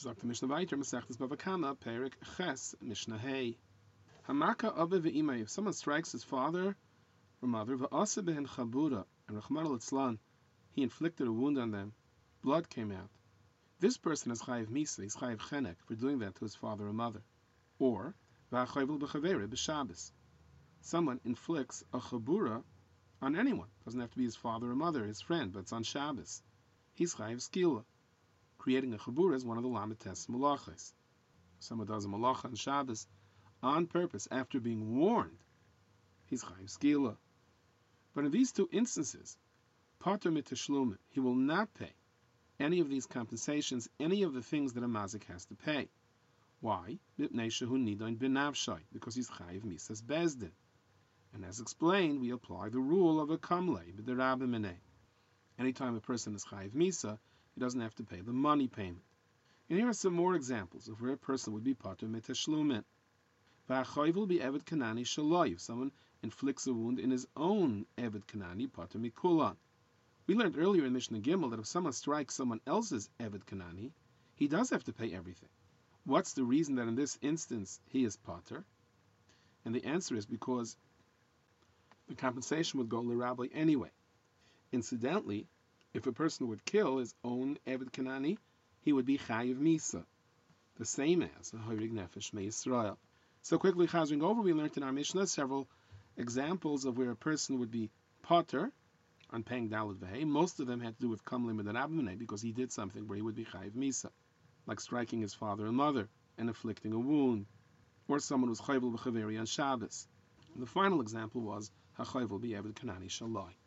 Sagt the Mishnah weiter, Masechtas Bava Kama, Perik Ches, Mishnah Hey. Hamaka Abba ve'imay. If someone strikes his father or mother, va'asa behen chabura, and Rachmana litzlan, he inflicted a wound on them, blood came out. This person is chayiv misa, he's chayiv chenek for doing that to his father or mother. Or va'achayvul b'chavere b'Shabbos. Someone inflicts a chabura on anyone. It doesn't have to be his father or mother, his friend, but it's on Shabbos. He's chayiv skila. Creating a chabura is one of the lamites malachas. Someone does a malacha on Shabbos on purpose after being warned. He's chayiv skila. But in these two instances, pater mitashlumin, he will not pay any of these compensations, any of the things that a mazik has to pay. Why? Because he's chayiv misas bezdin. And as explained, we apply the rule of a kamlei b'derabimene. Anytime a person is chayiv misa, he doesn't have to pay the money payment. And here are some more examples of where a person would be pater mitashlumin. V'achayvul be eved kanani shaloi. If someone inflicts a wound in his own eved kanani, pater mikulan. We learned earlier in Mishnah Gimel that if someone strikes someone else's eved kanani, he does have to pay everything. What's the reason that in this instance he is pater? And the answer is because the compensation would go l'rabbi anyway. Incidentally, if a person would kill his own eved kanani, he would be chayiv misa, the same as a horig nefesh meYisrael. So quickly chazing over, we learned in our Mishnah several examples of where a person would be pater on paying daled v'hei. Most of them had to do with kamlim and rabbanei because he did something where he would be chayiv misa, like striking his father and mother and inflicting a wound, or someone was chayvul b'chaveri on Shabbos. And the final example was hachayvul b'eved kanani shaloi.